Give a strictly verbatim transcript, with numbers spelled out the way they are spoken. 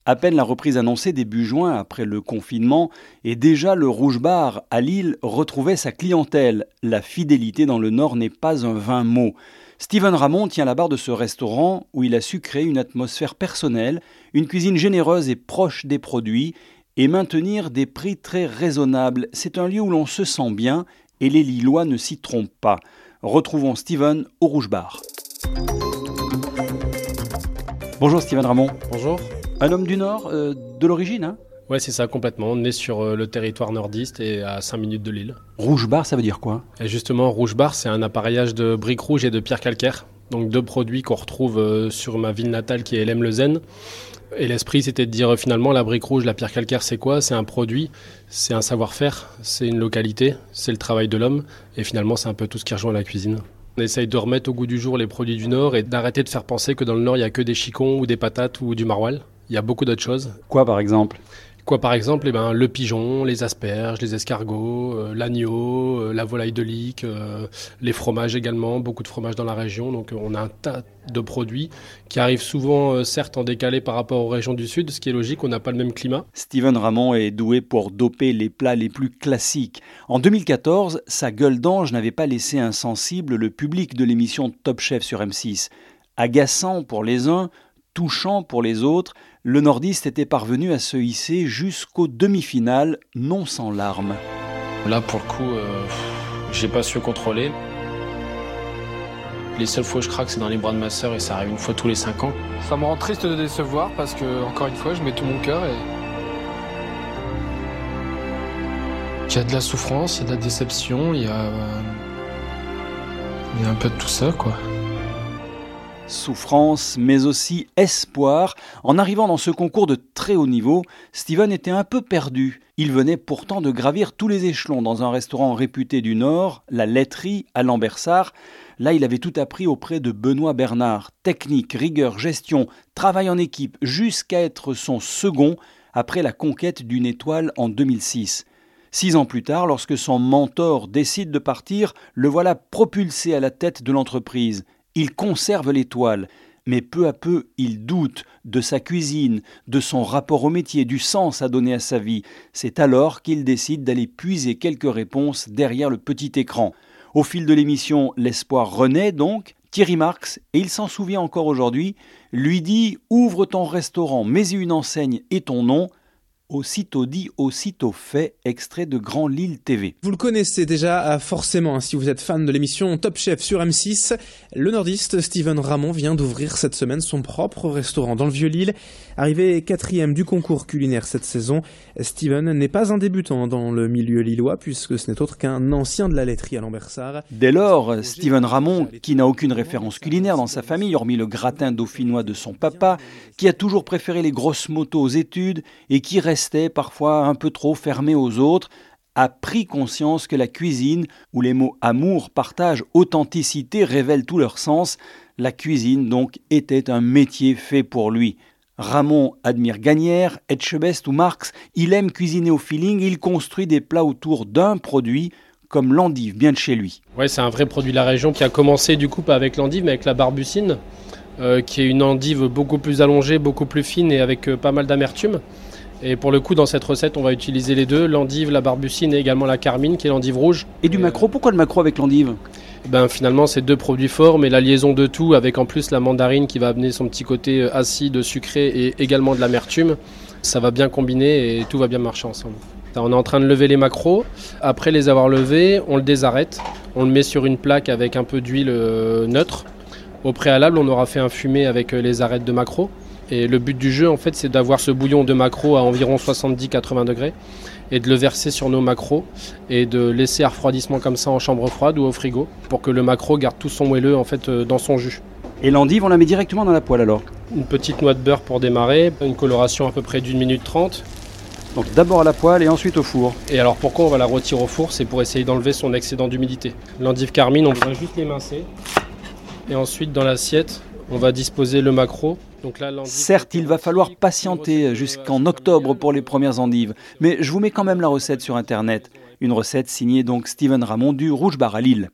À peine la reprise annoncée début juin après le confinement, et déjà le Rouge Bar à Lille retrouvait sa clientèle. La fidélité dans le Nord n'est pas un vain mot. Steven Ramon tient la barre de ce restaurant où il a su créer une atmosphère personnelle, une cuisine généreuse et proche des produits et maintenir des prix très raisonnables. C'est un lieu où l'on se sent bien et les Lillois ne s'y trompent pas. Retrouvons Steven au Rouge Bar. Bonjour Steven Ramon. Bonjour. Un homme du Nord, euh, de l'origine, hein ? Ouais, c'est ça, complètement. On est sur euh, le territoire nordiste et à cinq minutes de Lille. Rouge Bar, ça veut dire quoi ? Et justement, Rouge Bar, c'est un appareillage de briques rouges et de pierres calcaires. Donc deux produits qu'on retrouve euh, sur ma ville natale qui est Hellemleusen. Et l'esprit, c'était de dire euh, finalement, la brique rouge, la pierre calcaire, c'est quoi ? C'est un produit, c'est un savoir-faire, c'est une localité, c'est le travail de l'homme. Et finalement, c'est un peu tout ce qui rejoint la cuisine. On essaye de remettre au goût du jour les produits du Nord et d'arrêter de faire penser que dans le Nord, il n'y a que des chicons ou des patates ou du maroilles. Il y a beaucoup d'autres choses. Quoi par exemple ? Quoi par exemple ? Eh ben, le pigeon, les asperges, les escargots, euh, l'agneau, euh, la volaille de Lique, euh, les fromages également, beaucoup de fromages dans la région. Donc euh, on a un tas de produits qui arrivent souvent, euh, certes en décalé par rapport aux régions du Sud, ce qui est logique, on n'a pas le même climat. Steven Ramon est doué pour doper les plats les plus classiques. En deux mille quatorze, sa gueule d'ange n'avait pas laissé insensible le public de l'émission Top Chef sur M six. Agaçant pour les uns, touchant pour les autres, le nordiste était parvenu à se hisser jusqu'aux demi-finales, non sans larmes. Là, pour le coup, euh, j'ai pas su contrôler. Les seules fois où je craque, c'est dans les bras de ma sœur et ça arrive une fois tous les cinq ans. Ça me rend triste de décevoir parce que, encore une fois, je mets tout mon cœur et... Il y a de la souffrance, il y a de la déception, il y a... Euh... il y a un peu de tout ça, quoi. Souffrance, mais aussi espoir. En arrivant dans ce concours de très haut niveau, Steven était un peu perdu. Il venait pourtant de gravir tous les échelons dans un restaurant réputé du Nord, la Laiterie à Lambersart. Là, il avait tout appris auprès de Benoît Bernard. Technique, rigueur, gestion, travail en équipe, jusqu'à être son second après la conquête d'une étoile en deux mille six. Six ans plus tard, lorsque son mentor décide de partir, le voilà propulsé à la tête de l'entreprise. Il conserve l'étoile, mais peu à peu, il doute de sa cuisine, de son rapport au métier, du sens à donner à sa vie. C'est alors qu'il décide d'aller puiser quelques réponses derrière le petit écran. Au fil de l'émission, l'espoir renaît donc. Thierry Marx, et il s'en souvient encore aujourd'hui, lui dit « Ouvre ton restaurant, mets-y une enseigne et ton nom ». Aussitôt dit, aussitôt fait, extrait de Grand Lille T V. Vous le connaissez déjà forcément, hein, si vous êtes fan de l'émission Top Chef sur M six. Le nordiste Steven Ramon vient d'ouvrir cette semaine son propre restaurant dans le Vieux-Lille. Arrivé quatrième du concours culinaire cette saison, Steven n'est pas un débutant dans le milieu lillois puisque ce n'est autre qu'un ancien de la laiterie à Lambersart. Dès lors, Steven Ramon, qui n'a aucune référence culinaire dans sa famille, hormis le gratin dauphinois de son papa, qui a toujours préféré les grosses motos aux études et qui reste parfois un peu trop fermé aux autres, a pris conscience que la cuisine, où les mots amour, partage, authenticité révèlent tout leur sens, la cuisine donc était un métier fait pour lui. Ramon admire Gagnère, Etchebest ou Marx, il aime cuisiner au feeling, il construit des plats autour d'un produit, comme l'endive bien de chez lui. Ouais, c'est un vrai produit de la région qui a commencé du coup pas avec l'endive mais avec la barbucine, euh, qui est une endive beaucoup plus allongée, beaucoup plus fine et avec euh, pas mal d'amertume. Et pour le coup, dans cette recette, on va utiliser les deux, l'endive, la barbucine et également la carmine, qui est l'endive rouge. Et du maquereau, pourquoi le maquereau avec l'endive ? Ben, finalement, c'est deux produits forts, mais la liaison de tout, avec en plus la mandarine qui va amener son petit côté acide, sucré et également de l'amertume, ça va bien combiner et tout va bien marcher ensemble. On est en train de lever les maquereaux. Après les avoir levés, on le désarrête. On le met sur une plaque avec un peu d'huile neutre. Au préalable, on aura fait un fumé avec les arêtes de maquereau. Et le but du jeu, en fait, c'est d'avoir ce bouillon de maquereau à environ soixante-dix à quatre-vingts degrés et de le verser sur nos maquereaux et de laisser à refroidissement comme ça en chambre froide ou au frigo pour que le maquereau garde tout son moelleux en fait dans son jus. Et l'endive, on la met directement dans la poêle alors ? Une petite noix de beurre pour démarrer, une coloration à peu près d'une minute trente. Donc d'abord à la poêle et ensuite au four. Et alors pourquoi on va la retirer au four ? C'est pour essayer d'enlever son excédent d'humidité. L'endive carmine, on va juste l'émincer. Et ensuite dans l'assiette, on va disposer le maquereau. Donc là, certes, il va falloir patienter jusqu'en octobre pour les premières endives, mais je vous mets quand même la recette sur internet. Une recette signée donc Steven Ramon du Rouge Bar à Lille.